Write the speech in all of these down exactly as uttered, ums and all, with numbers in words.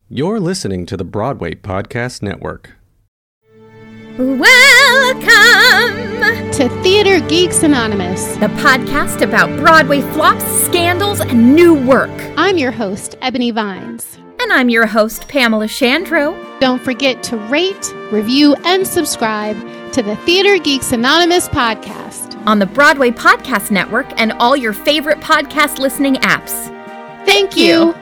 You're listening to the Broadway Podcast Network. Welcome to Theater Geeks Anonymous, the podcast about Broadway flops, scandals, and new work. I'm your host, Ebony Vines. And I'm your host, Pamela Shandro. Don't forget to rate, review, and subscribe to the Theater Geeks Anonymous podcast on the Broadway Podcast Network and all your favorite podcast listening apps. Thank you.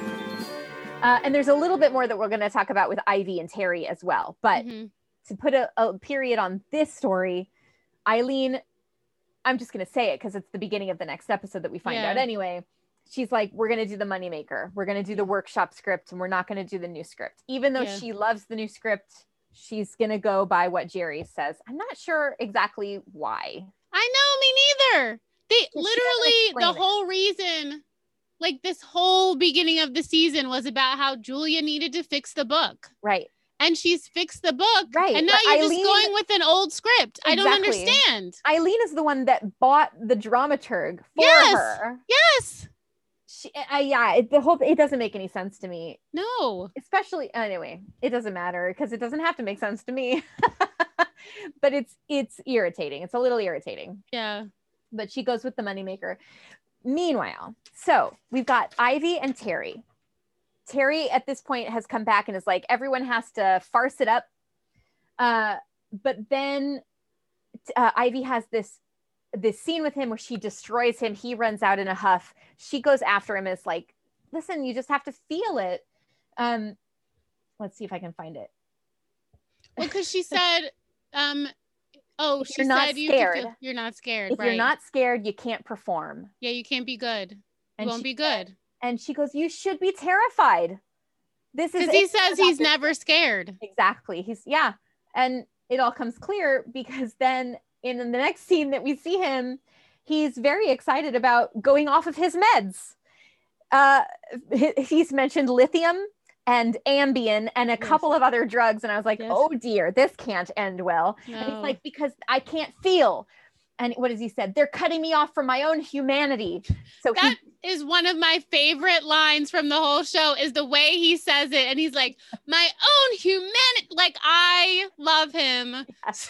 Uh, and there's a little bit more that we're going to talk about with Ivy and Terry as well. But mm-hmm. to put a, a period on this story, Eileen, I'm just going to say it because it's the beginning of the next episode that we find yeah. out anyway. She's like, we're going to do the moneymaker. We're going to do the workshop script and we're not going to do the new script. Even though yeah. she loves the new script, she's going to go by what Jerry says. I'm not sure exactly why. I know, me neither. They literally, the whole reason... Like this whole beginning of the season was about how Julia needed to fix the book. Right. And she's fixed the book. Right. And now but you're Eileen, just going with an old script. Exactly. I don't understand. Eileen is the one that bought the dramaturg for yes. her. Yes. She, uh, yeah, it, the whole it doesn't make any sense to me. No. Especially, anyway, it doesn't matter because it doesn't have to make sense to me. But it's it's irritating. It's a little irritating. Yeah. But she goes with the moneymaker. Meanwhile, so we've got Ivy and Terry. Terry at this point has come back and is like, everyone has to farce it up. Uh, but then uh, Ivy has this this scene with him where she destroys him. He runs out in a huff. She goes after him and is like, listen, you just have to feel it. Um, let's see if I can find it. Well, because she said... um. Oh, she you're not said you scared. Feel, you're not scared. If right. you're not scared, you can't perform. Yeah, you can't be good. You and won't she, be good. And she goes, you should be terrified. This is because he says he's never scared. Exactly. He's yeah. And it all comes clear because then in the next scene that we see him, he's very excited about going off of his meds. Uh, he's mentioned lithium and Ambien and a yes. couple of other drugs. And I was like, yes. oh dear, this can't end well. No. And he's like, because I can't feel. And what has he said? They're cutting me off from my own humanity. So that he- is one of my favorite lines from the whole show is the way he says it. And he's like, my own humanity. Like, I love him. Yes.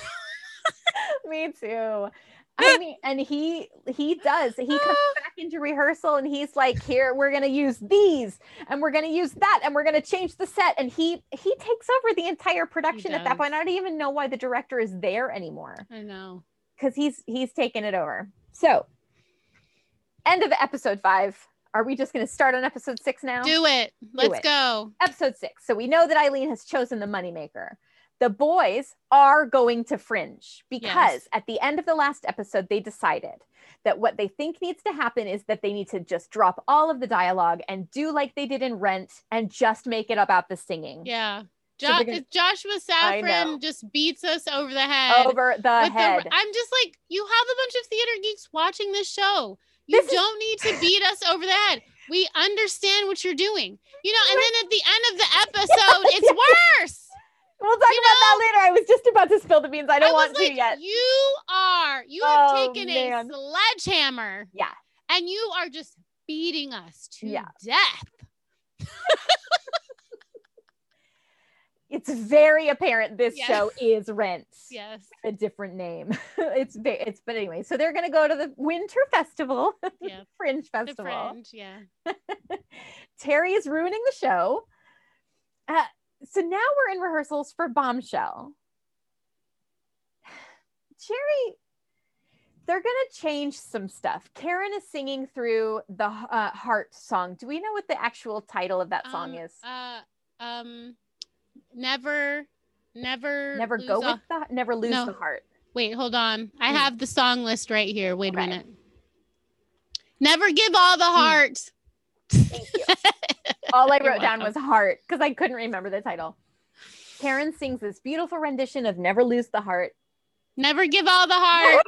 Me too. I mean, and he he does. He comes back into rehearsal and he's like, here, we're going to use these and we're going to use that and we're going to change the set. And he he takes over the entire production at that point. I don't even know why the director is there anymore. I know. Because he's he's taken it over. So, end of episode five. Are we just going to start on episode six now? Do it. Let's Do it. go. Episode six. So we know that Eileen has chosen the moneymaker. The boys are going to Fringe because yes. at the end of the last episode, they decided that what they think needs to happen is that they need to just drop all of the dialogue and do like they did in Rent and just make it about the singing. Yeah. Jo- so gonna- Joshua Safran just beats us over the head. Over the head. The- I'm just like, you have a bunch of theater geeks watching this show. You this don't is- need to beat us over the head. We understand what you're doing. You know, and then at the end of the episode, it's worse. We'll talk you about know, that later. I was just about to spill the beans. I don't I want like, to yet. You are. You have oh, taken man. a sledgehammer. Yeah. And you are just beating us to yeah. death. It's very apparent this yes. show is Rent. Yes. A different name. it's it's but anyway, so they're going to go to the Winter Festival. Yeah. Fringe Festival. The Fringe, yeah. Terry is ruining the show. Uh, So now we're in rehearsals for Bombshell. Jerry, they're going to change some stuff. Karen is singing through the uh, Heart song. Do we know what the actual title of that song um, is? Uh, um, never, never, never go a- with the, never lose no. the heart. Wait, hold on. I have the song list right here. Wait okay. a minute. Never give all the heart. Thank you. All I wrote You're down welcome. was heart because I couldn't remember the title. Karen sings this beautiful rendition of Never Lose the Heart. Never give all the heart.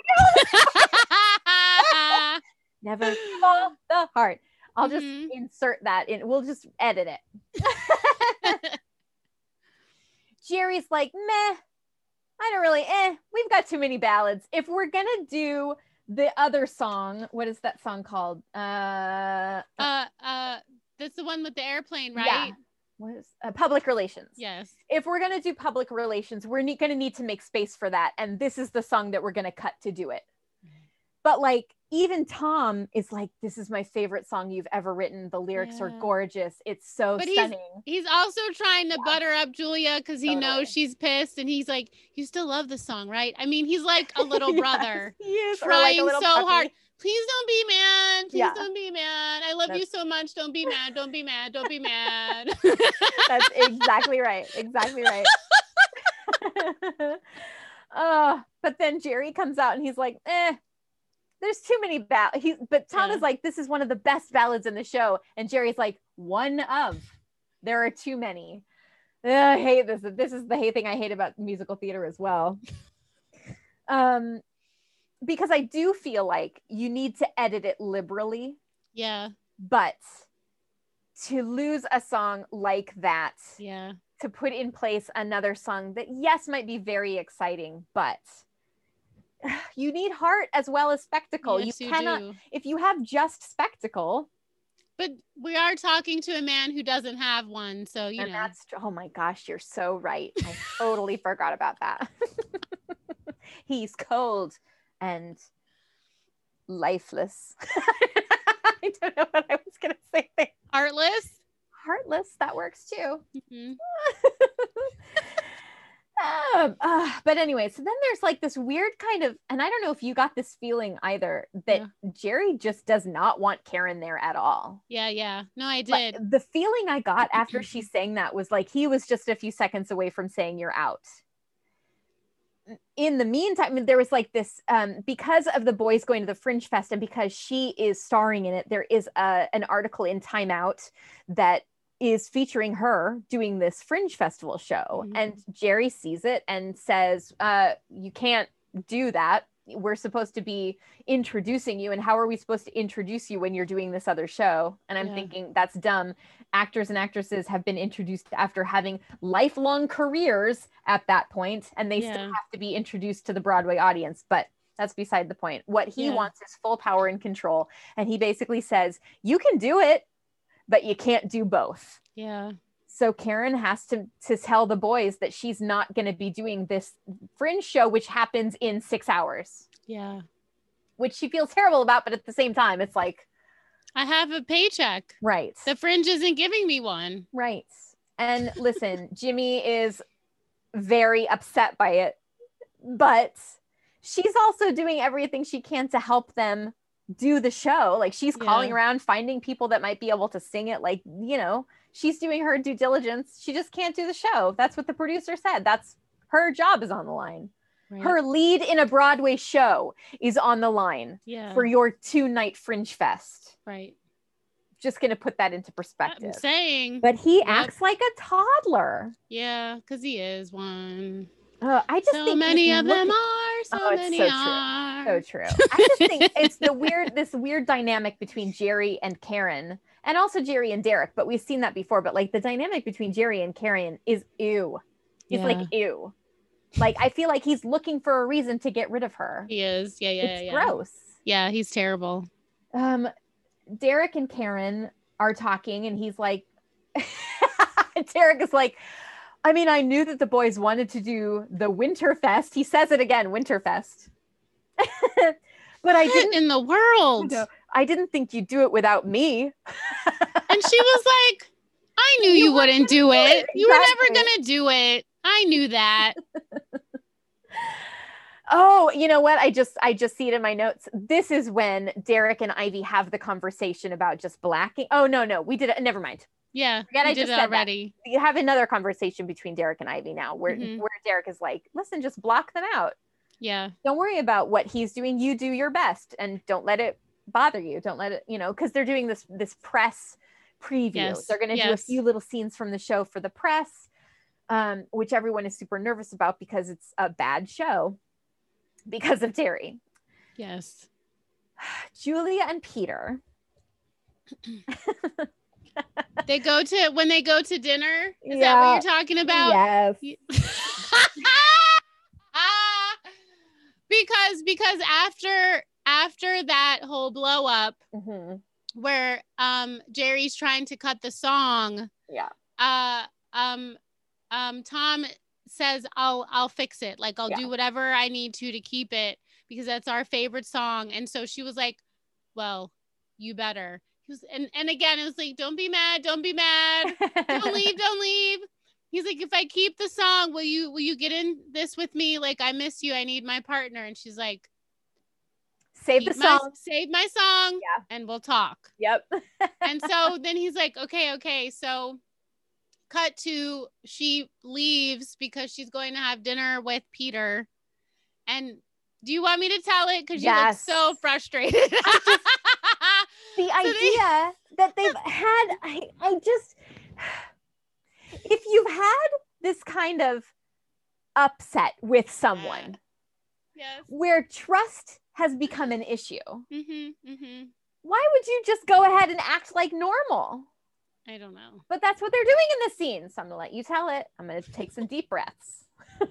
Never give all the heart. I'll just Mhm. insert that in. We'll just edit it. Jerry's like, meh, I don't really, eh, we've got too many ballads. If we're going to do the other song, what is that song called? Uh, uh, uh, that's the one with the airplane, right? Yeah. what is uh, public relations. Yes. If we're going to do public relations, we're ne- going to need to make space for that. And this is the song that we're going to cut to do it. But like, even Tom is like, this is my favorite song you've ever written. The lyrics yeah. are gorgeous. It's so but stunning. He's, he's also trying to yeah. butter up Julia because he totally. knows she's pissed. And he's like, you still love the song, right? I mean, he's like a little brother yes, he is. trying like so puppy. hard. Please don't be mad. Please yeah. don't be mad. I love That's... you so much. Don't be mad. Don't be mad. Don't be mad. That's exactly right. Exactly right. uh, but then Jerry comes out and he's like, eh. There's too many ballads. He, but Tom yeah. is like, this is one of the best ballads in the show. And Jerry's like, one of. There are too many. Ugh, I hate this. This is the hate thing I hate about musical theater as well. Um, because I do feel like you need to edit it liberally. Yeah. But to lose a song like that. Yeah. To put in place another song that, yes, might be very exciting, but you need heart as well as spectacle. Yes, you you cannot, do. If you have just spectacle. But we are talking to a man who doesn't have one. So, you and know. That's, oh my gosh, you're so right. I totally forgot about that. He's cold and lifeless. I don't know what I was going to say there. Heartless? Heartless. That works too. Mm-hmm. Um, uh, but anyway, so then there's like this weird kind of, and I don't know if you got this feeling either, that yeah. Jerry just does not want Karen there at all. Yeah, yeah. No, I did. But the feeling I got after she sang that was like he was just a few seconds away from saying you're out. In the meantime, I mean, there was like this, um, because of the boys going to the Fringe Fest and because she is starring in it, there is a, an article in Time Out that is featuring her doing this Fringe Festival show. Mm-hmm. And Jerry sees it and says, uh, you can't do that. We're supposed to be introducing you. And how are we supposed to introduce you when you're doing this other show? And I'm yeah. thinking that's dumb. Actors and actresses have been introduced after having lifelong careers at that point, and they yeah. still have to be introduced to the Broadway audience. But that's beside the point. What he yeah. wants is full power and control. And he basically says, you can do it, but you can't do both. Yeah. So Karen has to, to tell the boys that she's not going to be doing this Fringe show, which happens in six hours. Yeah. Which she feels terrible about, but at the same time, it's like, I have a paycheck. Right. The Fringe isn't giving me one. Right. And listen, Jimmy is very upset by it, but she's also doing everything she can to help them do the show. Like she's calling yeah. around, finding people that might be able to sing it. Like, you know, she's doing her due diligence. She just can't do the show. That's what the producer said. That's her job is on the line. Right. Her lead in a Broadway show is on the line yeah. for your two night Fringe Fest. Right. Just going to put that into perspective. I'm saying. But he yep. acts like a toddler. Yeah, because he is one. Uh, I just so think many of looking... them are. So oh, many so are. True. So true. I just think it's the weird, this weird dynamic between Jerry and Karen, and also Jerry and Derek. But we've seen that before. But like the dynamic between Jerry and Karen is ew. He's yeah. like ew. Like I feel like he's looking for a reason to get rid of her. He is. Yeah, yeah, it's yeah. gross. Yeah, he's terrible. Um, Derek and Karen are talking, and he's like, Derek is like, I mean, I knew that the boys wanted to do the Winterfest. He says it again, Winterfest. But I didn't in the world. You know, I didn't think you'd do it without me. And she was like, I knew you, you wouldn't do it. it. Exactly. You were never gonna do it. I knew that. Oh, you know what? I just I just see it in my notes. This is when Derek and Ivy have the conversation about just blacking. Oh no, no, we did it. Never mind. Yeah, Forget we I did just it said already. That. You have another conversation between Derek and Ivy now, where mm-hmm. where Derek is like, listen, just block them out. Yeah. Don't worry about what he's doing. You do your best, and don't let it bother you. Don't let it, you know, because they're doing this this press preview. Yes. They're going to yes. do a few little scenes from the show for the press, um, which everyone is super nervous about because it's a bad show because of Terry. Yes. Julia and Peter. They go to when they go to dinner. Is yeah. that what you're talking about? Yes. because because after after that whole blow up, mm-hmm. where um Jerry's trying to cut the song. Yeah. uh, um, um, Tom says, I'll, I'll fix it. Like, I'll yeah. do whatever I need to, to keep it because that's our favorite song. And so she was like, well, you better. He was, and, and again, it was like, don't be mad. Don't be mad. Don't leave. Don't leave. He's like, if I keep the song, will you, will you get in this with me? Like, I miss you. I need my partner. And she's like, save the my, song, save my song yeah. and we'll talk. Yep. And so then he's like, okay, okay. So cut to, she leaves because she's going to have dinner with Peter. And do you want me to tell it? Because you yes. look so frustrated. Just, the so idea they... that they've had, I, I just, if you've had this kind of upset with someone yes. where trust has become an issue, mm-hmm, mm-hmm. why would you just go ahead and act like normal? I don't know. But that's what they're doing in the scene. So I'm going to let you tell it. I'm going to take some deep breaths.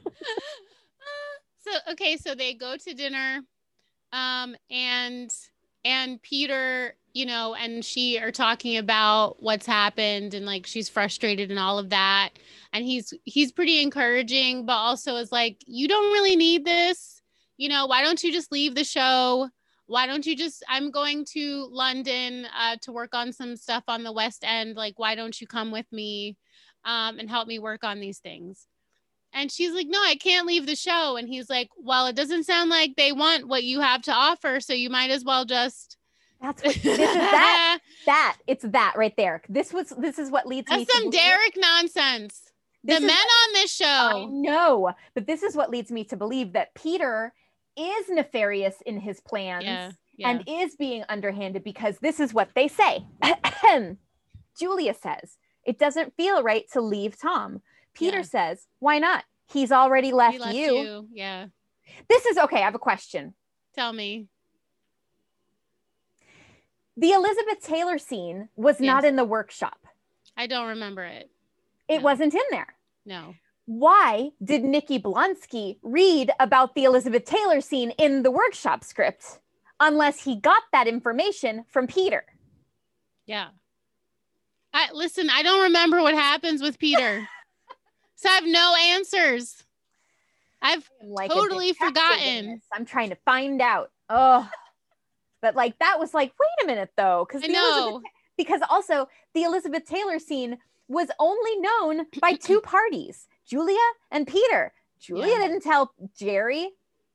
So, okay. So they go to dinner um, and, and Peter, you know, and she are talking about what's happened and like, she's frustrated and all of that. And he's, he's pretty encouraging, but also is like, you don't really need this. You know, why don't you just leave the show? Why don't you just, I'm going to London uh, to work on some stuff on the West End. Like, why don't you come with me um, and help me work on these things? And she's like, no, I can't leave the show. And he's like, well, it doesn't sound like they want what you have to offer. So you might as well just. That's what, this is that, that, it's that right there. This was, this is what leads That's me to some Derek nonsense. This the men what, on this show. I know, but this is what leads me to believe that Peter is nefarious in his plans yeah, yeah. and is being underhanded because this is what they say. Julia says, it doesn't feel right to leave Tom. Peter yeah. says, why not? He's already left, he left you. you. Yeah. This is okay. I have a question. Tell me. The Elizabeth Taylor scene was yes. not in the workshop. I don't remember it. It no. wasn't in there. No. Why did Nikki Blonsky read about the Elizabeth Taylor scene in the workshop script unless he got that information from Peter? Yeah. I listen, I don't remember what happens with Peter. So I have no answers. I've like totally forgotten. I'm trying to find out. Oh, but like, that was like, wait a minute though. Cause I know. Because also the Elizabeth Taylor scene was only known by two parties. Julia and Peter. Julia yeah. didn't tell Jerry.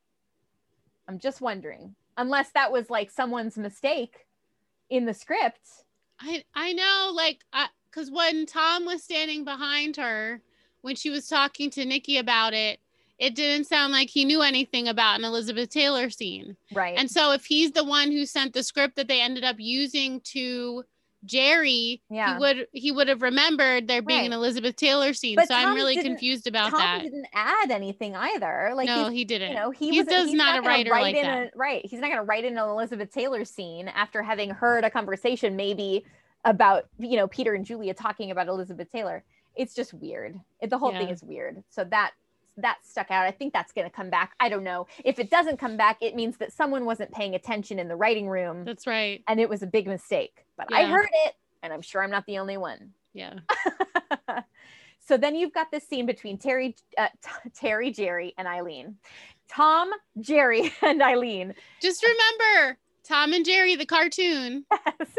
I'm just wondering, unless that was like someone's mistake in the script. I I know, like, because when Tom was standing behind her, when she was talking to Nikki about it, it didn't sound like he knew anything about an Elizabeth Taylor scene. Right. And so if he's the one who sent the script that they ended up using to Jerry, yeah. he would he would have remembered there being right. an Elizabeth Taylor scene. But so Tom I'm really confused about Tom that. Tom didn't add anything either. Like no, he didn't. You know, he, he was, does he's not, not a writer write like in that. A, right. He's not going to write in an Elizabeth Taylor scene after having heard a conversation maybe about, you know, Peter and Julia talking about Elizabeth Taylor. It's just weird. It, the whole yeah. thing is weird. So that that stuck out. I think that's going to come back. I don't know. If it doesn't come back, it means that someone wasn't paying attention in the writing room. That's right. And it was a big mistake. But yeah. I heard it, and I'm sure I'm not the only one. Yeah. So then you've got this scene between Terry, uh, t- Terry, Jerry, and Eileen. Tom, Jerry, and Eileen. Just remember, Tom and Jerry, the cartoon. Yes.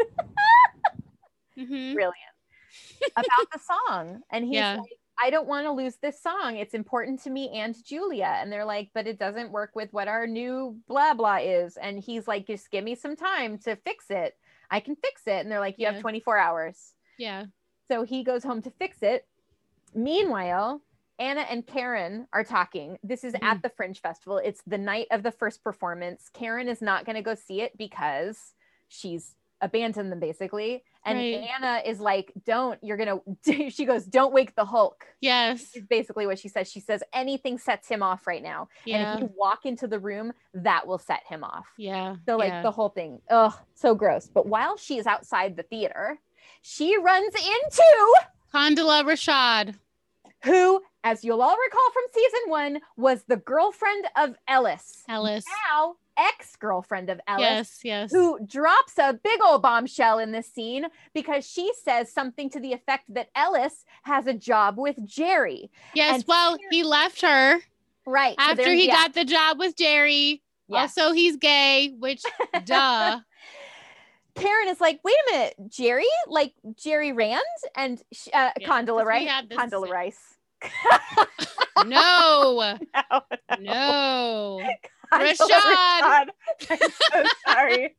mm-hmm. Brilliant. About the song. And he's yeah. like, I don't want to lose this song. It's important to me and Julia. And they're like, but it doesn't work with what our new blah, blah is. And he's like, just give me some time to fix it. I can fix it. And they're like, you yeah. have twenty-four hours. Yeah. So he goes home to fix it. Meanwhile, Anna and Karen are talking. This is mm-hmm. at the Fringe Festival. It's the night of the first performance. Karen is not going to go see it because she's abandoned them basically. And right. Anna is like, don't, you're going to, she goes, don't wake the Hulk. Yes. Is basically what she says. She says anything sets him off right now. Yeah. And if you walk into the room, that will set him off. Yeah. So like yeah. the whole thing, ugh, so gross. But while she is outside the theater, she runs into Condola Rashad, who, as you'll all recall from season one, was the girlfriend of Ellis. Ellis. Now ex-girlfriend of Ellis, yes, yes. who drops a big old bombshell in this scene because she says something to the effect that Ellis has a job with Jerry. Yes, and well, he left her. Right. After so he yeah. got the job with Jerry. Yes. Also, he's gay, which, duh. Karen is like, wait a minute, Jerry? Like Jerry Rand and uh, Yeah, Condola 'cause we Rice? had this- Condola Rice. No. no, No. Condola Rashad. I'm so sorry.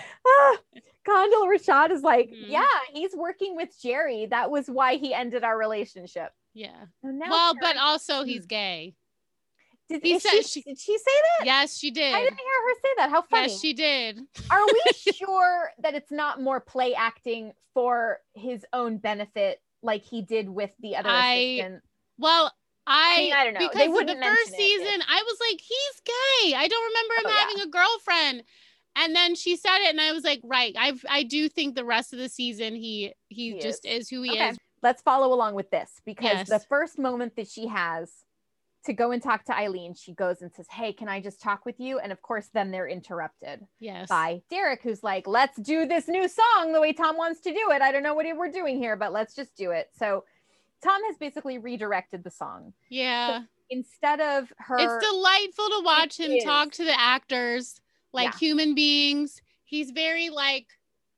Ah, Condola Rashad is like, Mhm. yeah, he's working with Jerry. That was why he ended our relationship. Yeah. So now Well, Karen- but also he's gay. did, he is said she, she- did she say that? Yes, she did. I didn't hear her say that. How funny. Yes, she did. Are we sure that it's not more play acting for his own benefit, like he did with the other I- assistant? Well, I, I mean, I don't know. They because of the wouldn't mention first it season, I was like, he's gay. I don't remember him Oh, yeah. having a girlfriend. And then she said it, and I was like, right. I I do think the rest of the season, he he, He just is. who he Okay. is. Let's follow along with this because Yes. the first moment that she has to go and talk to Eileen, she goes and says, hey, can I just talk with you? And of course, then they're interrupted Yes. by Derek, who's like, let's do this new song the way Tom wants to do it. I don't know what we're doing here, but let's just do it. So Tom has basically redirected the song. Yeah. Instead of her, It's delightful to watch It him is. talk to the actors like Yeah. human beings. He's very like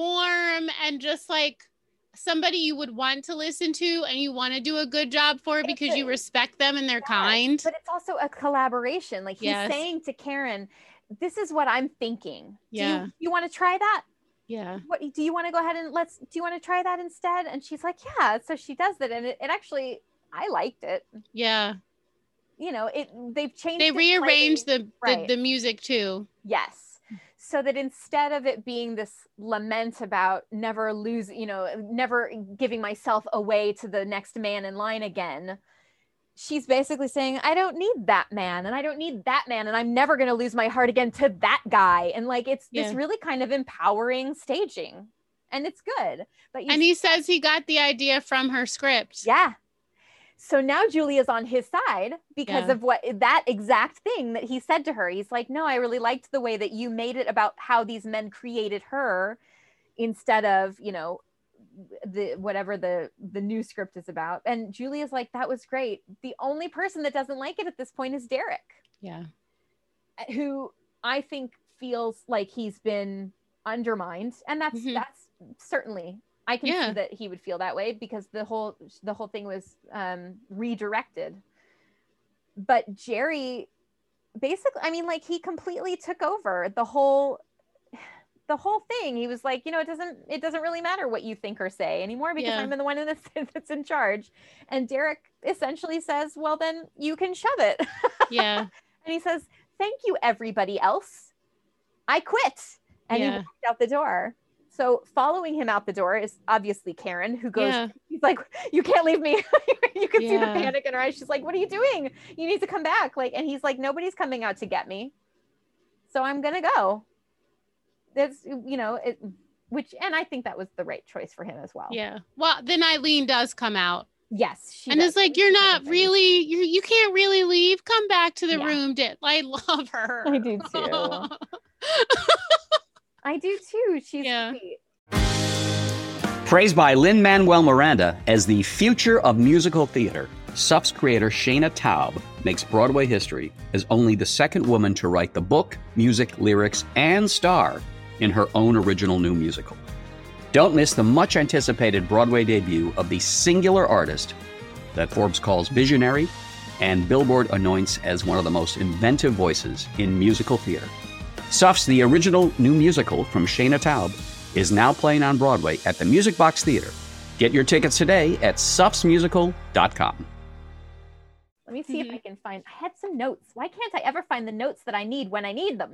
warm and just like somebody you would want to listen to and you want to do a good job for because you respect them and they're Yes, kind. but it's also a collaboration. Like he's Yes. saying to Karen, this is what I'm thinking. Yeah. Do you, you want to try that? Yeah. What do you want to go ahead and let's, do you want to try that instead? And she's like, yeah. So she does that. And it, it actually, I liked it. Yeah. You know, it, they've changed. They it rearranged slightly. the, Right. the the music too. Yes. So that instead of it being this lament about never lose, you know, never giving myself away to the next man in line again, she's basically saying, I don't need that man and I don't need that man and I'm never going to lose my heart again to that guy. And like, it's this Yeah. really kind of empowering staging and it's good. But you And he says he got the idea from her script. yeah. So now Julia's on his side because Yeah. of what that exact thing that he said to her. He's like, no, I really liked the way that you made it about how these men created her instead of, you know, the whatever the the new script is about. And Julia's like, that was great. The only person that doesn't like it at this point is Derek, Yeah. who I think feels like he's been undermined. And that's Mhm. that's certainly I can Yeah. see that he would feel that way because the whole the whole thing was um redirected. But Jerry basically, I mean, like he completely took over the whole the whole thing. He was like, you know, it doesn't it doesn't really matter what you think or say anymore because Yeah. I'm the one that's, that's in charge. And Derek essentially says, well, then you can shove it. Yeah. And he says, thank you, everybody else. I quit. And Yeah. he walked out the door. So following him out the door is obviously Karen, who goes, Yeah. he's like, you can't leave me. You can see the Yeah. panic in her eyes. She's like, what are you doing? You need to come back. Like, and he's like, nobody's coming out to get me. So I'm going to go. That's, you know, it, which, and I think that was the right choice for him as well. Yeah. Well, then Eileen does come out. Yes. She and does. it's like, She you're does not everything. really, you you can't really leave. Come back to the Yeah. room. Dit. I love her. I do too. I do too. She's Yeah. sweet. Praised by Lin-Manuel Miranda as the future of musical theater, S U F's creator Shayna Taub makes Broadway history as only the second woman to write the book, music, lyrics, and star in her own original new musical. Don't miss the much-anticipated Broadway debut of the singular artist that Forbes calls visionary and Billboard anoints as one of the most inventive voices in musical theater. S U F's The Original New Musical from Shayna Taub is now playing on Broadway at the Music Box Theater. Get your tickets today at sufs musical dot com. Let me see if I can find, I had some notes. Why can't I ever find the notes that I need when I need them?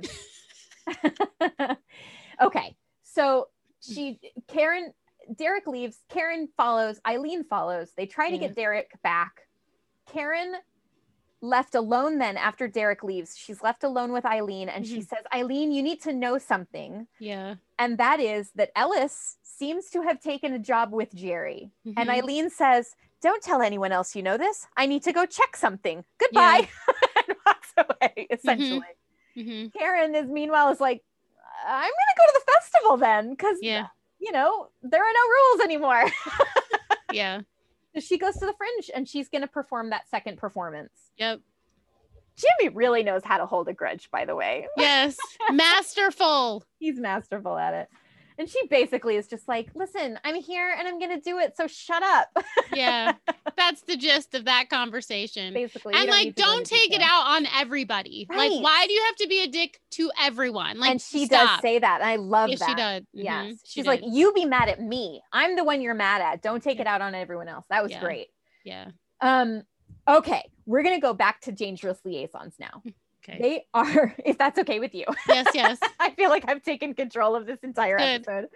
Okay. So she, Karen, Derek leaves. Karen follows. Eileen follows. They try to Yeah. get Derek back. Karen left alone then after Derek leaves. She's left alone with Eileen and she Mhm. says, Eileen, you need to know something. Yeah. And that is that Ellis seems to have taken a job with Jerry. And Mhm. Eileen says, don't tell anyone else you know this. I need to go check something. Goodbye. And walks away, essentially. Mm-hmm. Karen is meanwhile is like, I'm going to go to the festival then. Cause yeah. you know, there are no rules anymore. Yeah. So she goes to the Fringe and she's going to perform that second performance. Yep. Jimmy really knows how to hold a grudge, by the way. Yes. Masterful. He's masterful at it. And she basically is just like, listen, I'm here and I'm going to do it. So shut up. Yeah. That's the gist of that conversation. Basically. And like, don't take it out on everybody. Right. Like, why do you have to be a dick to everyone? Like, and she stop. does say that. And I love yes, that. She does. Mm-hmm. Yes. She She's did. like, you be mad at me. I'm the one you're mad at. Don't take yeah. it out on everyone else. That was yeah. great. Yeah. Um, okay. We're going to go back to Dangerous Liaisons now. Okay. They are, if that's okay with you. Yes, yes. I feel like I've taken control of this entire Good. episode.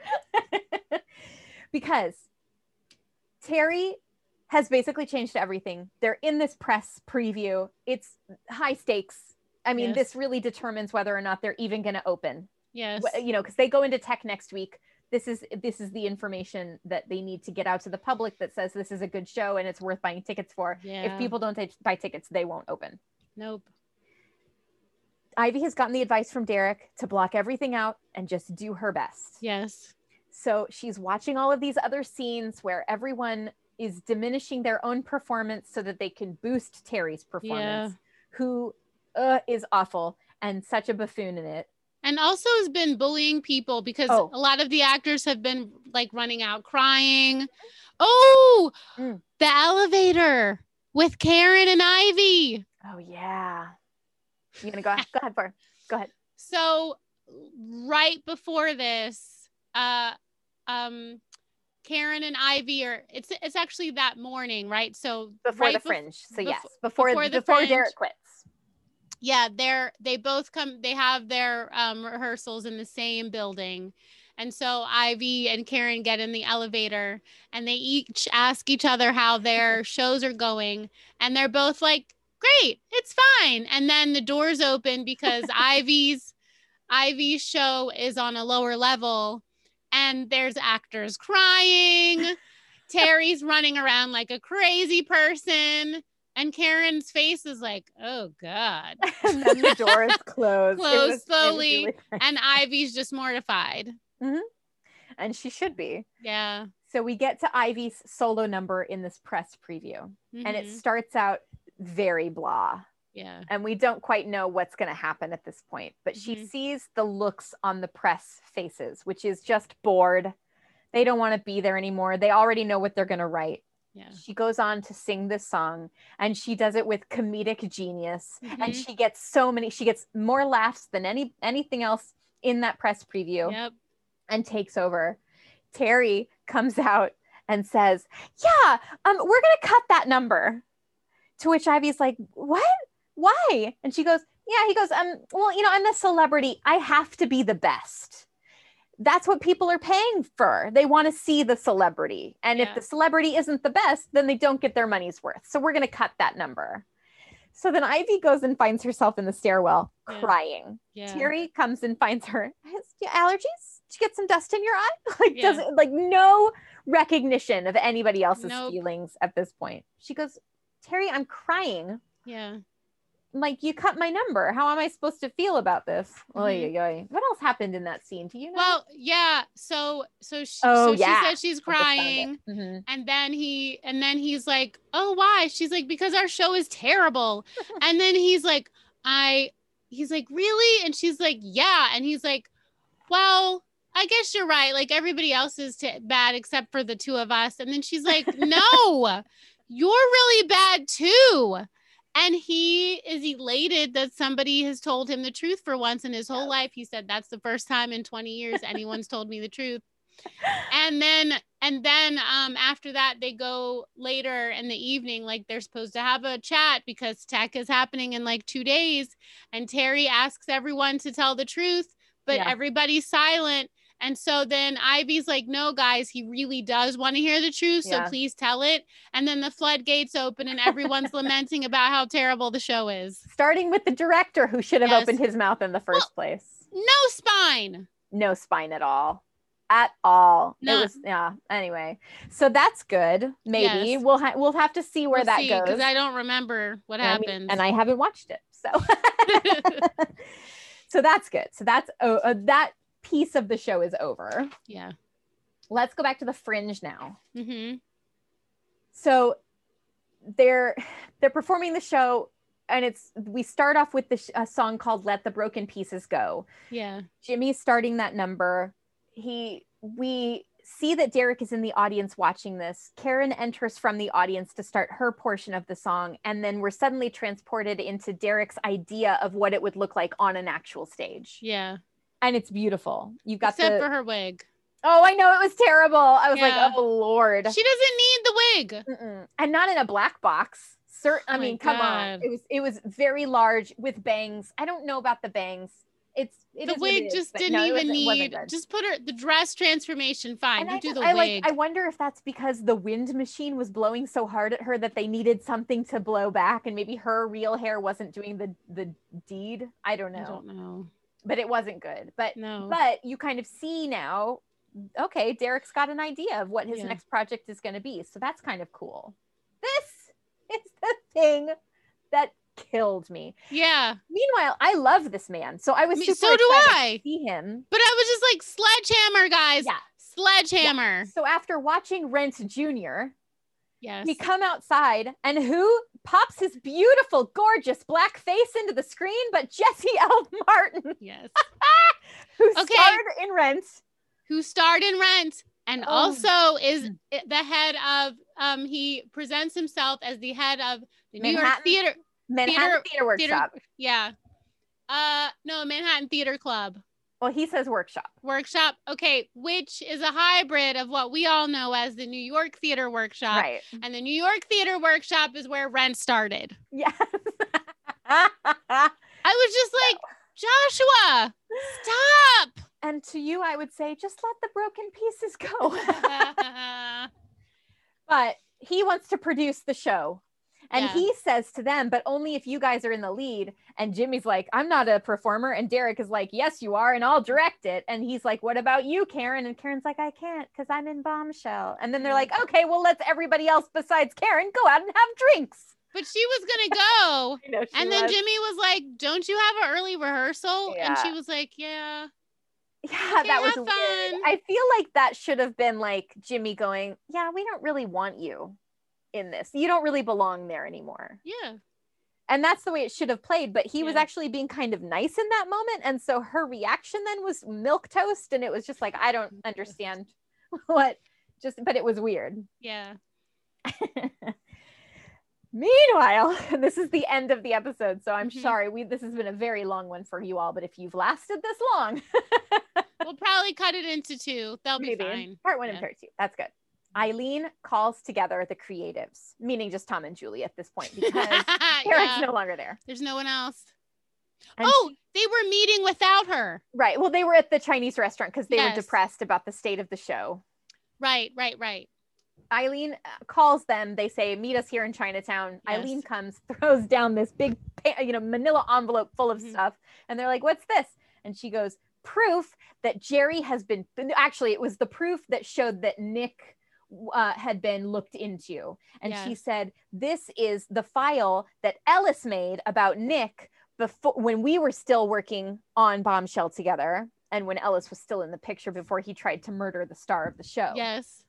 Because Terry has basically changed everything. They're in this press preview. It's high stakes. I mean, yes. this really determines whether or not they're even going to open. Yes. You know, because they go into tech next week. This is this is the information that they need to get out to the public that says this is a good show and it's worth buying tickets for. Yeah. If people don't t- buy tickets, they won't open. Nope. Ivy has gotten the advice from Derek to block everything out and just do her best. Yes. So she's watching all of these other scenes where everyone is diminishing their own performance so that they can boost Terry's performance, yeah. who uh, is awful and such a buffoon in it. And also has been bullying people because oh. a lot of the actors have been like running out crying. Oh, mm. the elevator with Karen and Ivy. Oh, yeah. You're gonna go ahead. Go ahead, Bar. Go ahead. So right before this, uh, um, Karen and Ivy are. It's it's actually that morning, right? So before right the Fringe. Bef- so bef- yes, before before, the before Fringe, Derek quits. Yeah, they're they both come. They have their um, rehearsals in the same building. And so Ivy and Karen get in the elevator and they each ask each other how their shows are going. And they're both like, great, it's fine. And then the doors open because Ivy's Ivy's show is on a lower level and there's actors crying. Terry's running around like a crazy person. And Karen's face is like, oh God. And then the doors close. Close was, slowly. Really and Ivy's just mortified. Mm-hmm. And she should be. Yeah. So we get to Ivy's solo number in this press preview. Mm-hmm. And it starts out very blah. Yeah. And we don't quite know what's going to happen at this point. But mm-hmm. she sees the looks on the press faces, which is just bored. They don't want to be there anymore. They already know what they're going to write. Yeah. She goes on to sing this song and she does it with comedic genius. Mm-hmm. And she gets so many, she gets more laughs than any anything else in that press preview. Yep. And takes over. Terry comes out and says, yeah, um, we're going to cut that number. To which Ivy's like, what? Why? And she goes, yeah, he goes, um, well, you know, I'm the celebrity. I have to be the best. That's what people are paying for. They want to see the celebrity. And yeah. if the celebrity isn't the best, then they don't get their money's worth. So we're going to cut that number. So then Ivy goes and finds herself in the stairwell yeah. crying. Yeah. Terry comes and finds her. Has do you have allergies? Did you get some dust in your eye? Like, yeah. doesn't like no recognition of anybody else's nope. feelings at this point. She goes, Terry, I'm crying. Yeah. Like, you cut my number. How am I supposed to feel about this? Mm-hmm. Oy, oy, oy. What else happened in that scene? Do you know? Well, yeah. So, so, she, oh, so yeah. she said she's crying, mm-hmm. and then he, and then he's like, "Oh, why?" She's like, "Because our show is terrible." And then he's like, "I," he's like, "Really?" And she's like, "Yeah." And he's like, "Well, I guess you're right. Like everybody else is t- bad except for the two of us." And then she's like, "No, you're really bad too." And he is elated that somebody has told him the truth for once in his whole life. He said, that's the first time in twenty years anyone's told me the truth. And then, and then um, after that, they go later in the evening, like they're supposed to have a chat because tech is happening in like two days. And Terry asks everyone to tell the truth, but yeah. everybody's silent. And so then Ivy's like, no, guys, he really does want to hear the truth. So yeah. please tell it. And then the floodgates open and everyone's lamenting about how terrible the show is. Starting with the director who should have yes. opened his mouth in the first well, place. No spine. No spine at all. At all. No. It was, yeah. Anyway, so that's good. Maybe yes. we'll ha- we'll have to see where we'll that see, goes. Because I don't remember what and happened. I mean, and I haven't watched it. So So that's good. So that's uh, uh, that piece of the show is over. Yeah. Let's go back to the Fringe now. Mm-hmm. So they're they're performing the show, and it's we start off with this a song called "Let the Broken Pieces Go." Yeah. Jimmy's starting that number. He we see that Derek is in the audience watching this. Karen enters from the audience to start her portion of the song, and then we're suddenly transported into Derek's idea of what it would look like on an actual stage. Yeah. And it's beautiful. You've got Except the, for her wig. Oh, I know, it was terrible. I was Yeah. like, oh Lord. She doesn't need the wig. Mm-mm. And not in a black box. Cert- I Oh my mean, come God. on. It was it was very large with bangs. I don't know about the bangs. It's it The is what wig it is, just but didn't no, it even wasn't- it wasn't need. good. Just put her the dress transformation. Fine, And you I, do just- the I wig. like I wonder if that's because the wind machine was blowing so hard at her that they needed something to blow back, and maybe her real hair wasn't doing the the deed. I don't know. I don't know. But it wasn't good. But No. but you kind of see now, okay, Derek's got an idea of what his Yeah. next project is going to be. So that's kind of cool. This is the thing that killed me. Yeah. Meanwhile, I love this man. So I was Me- super so do excited I. to see him. But I was just like, sledgehammer, guys. Yeah. Sledgehammer. So after watching Rent Junior, Yes. we come outside, and who pops his beautiful, gorgeous black face into the screen but Jesse L. Martin, Yes. who Okay. starred in Rent. Who starred in Rent and Oh. also is the head of, um, he presents himself as the head of the New York Manhattan Theater. Manhattan Theater- Theater, Workshop. Yeah. Uh, no, Manhattan Theater Club. Well, he says workshop. Workshop. Okay. Which is a hybrid of what we all know as the New York Theater Workshop. Right. And the New York Theater Workshop is where Rent started. Yes. I was just like, Joshua, stop. And to you, I would say, just let the broken pieces go. But he wants to produce the show. And Yeah. he says to them, but only if you guys are in the lead. And Jimmy's like, I'm not a performer. And Derek is like, yes, you are. And I'll direct it. And he's like, what about you, Karen? And Karen's like, I can't because I'm in Bombshell. And then they're like, okay, well, let's everybody else besides Karen go out and have drinks. But she was going to go. I know she And then was. Jimmy was like, don't you have an early rehearsal? And Yeah. she was like, yeah. Yeah, Okay, that was have weird. fun. I feel like that should have been like Jimmy going, yeah, we don't really want you in this. You don't really belong there anymore. Yeah. And that's the way it should have played. But he was Yeah. actually being kind of nice in that moment. And so her reaction then was milk toast. And it was just like, I don't understand what just, but it was weird. Yeah. Meanwhile, this is the end of the episode. So I'm Mhm. sorry. We this has been a very long one for you all. But if you've lasted this long, We'll probably cut it into two. They'll be maybe fine. part one Yeah. and part two. That's good. Eileen calls together the creatives, meaning just Tom and Julie at this point, because Derek's Yeah. no longer there. There's no one else. And Oh, she- they were meeting without her. right. Well, they were at the Chinese restaurant because they Yes. were depressed about the state of the show. Right, right, right. Eileen uh, calls them. They say, meet us here in Chinatown. Yes. Eileen comes, throws down this big, pa- you know, manila envelope full of Mhm. stuff. And they're like, what's this? And she goes, proof that Jerry has been, actually, it was the proof that showed that Nick uh, had been looked into. And she Yes. said, this is the file that Ellis made about Nick before, when we were still working on Bombshell together. And when Ellis was still in the picture before he tried to murder the star of the show. Yes.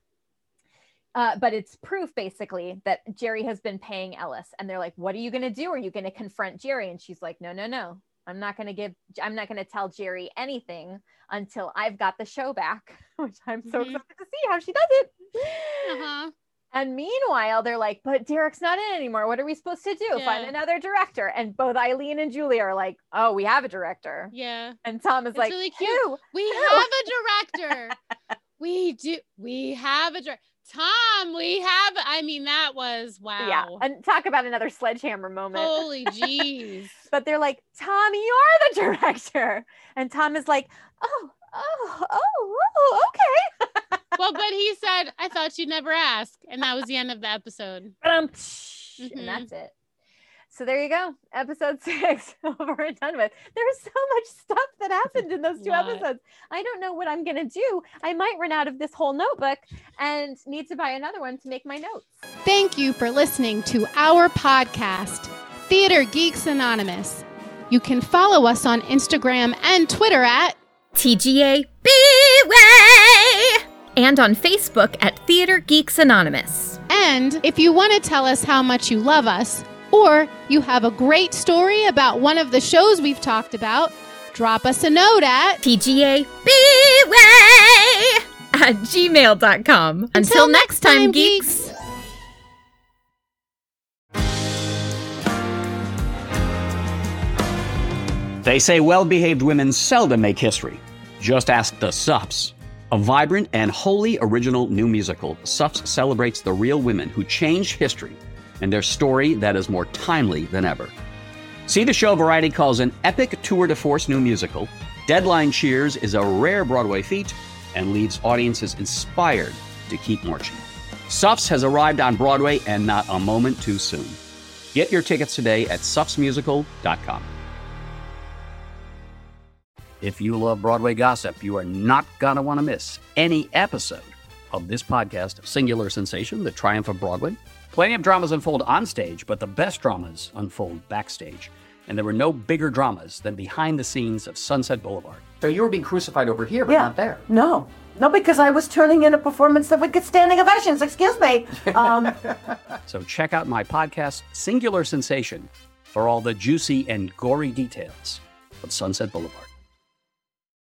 Uh, but it's proof basically that Jerry has been paying Ellis, and they're like, what are you going to do? Are you going to confront Jerry? And she's like, no, no, no, I'm not going to give, I'm not going to tell Jerry anything until I've got the show back, which I'm so Mhm. excited to see how she does it. Uh-huh. And meanwhile, they're like, but Derek's not in anymore. What are we supposed to do? Yeah. Find another director. And both Eileen and Julie are like, oh, we have a director. Yeah. And Tom is It's like, really cute. "Who?" We Who? have a director. we do. We have a director. Tom, we have. I mean, that was wow. Yeah. And talk about another sledgehammer moment. Holy jeez. But they're like, Tom, you're the director. And Tom is like, oh, oh, oh, oh, okay. Well, but he said, I thought you'd never ask. And that was the end of the episode. Um, Mhm. And that's it. So there you go. Episode six over and done with. There's so much stuff that happened in those two Lot. episodes. I don't know what I'm going to do. I might run out of this whole notebook and need to buy another one to make my notes. Thank you for listening to our podcast, Theater Geeks Anonymous. You can follow us on Instagram and Twitter at T G A B-Way and on Facebook at Theater Geeks Anonymous. And if you want to tell us how much you love us, or you have a great story about one of the shows we've talked about, drop us a note at T G A B-Way at gmail dot com. Until, Until next time, time geeks. geeks. They say well-behaved women seldom make history. Just ask the Sups. A vibrant and wholly original new musical, Sups celebrates the real women who changed history and their story that is more timely than ever. See the show Variety calls an epic tour de force new musical. Deadline cheers is a rare Broadway feat and leaves audiences inspired to keep marching. Sups has arrived on Broadway and not a moment too soon. Get your tickets today at sups musical dot com. If you love Broadway gossip, you are not going to want to miss any episode of this podcast, Singular Sensation, The Triumph of Broadway. Plenty of dramas unfold on stage, but the best dramas unfold backstage. And there were no bigger dramas than behind the scenes of Sunset Boulevard. So you were being crucified over here, but yeah. not there. No. No, because I was turning in a performance that would get standing ovations. Excuse me. Um... so check out my podcast, Singular Sensation, for all the juicy and gory details of Sunset Boulevard.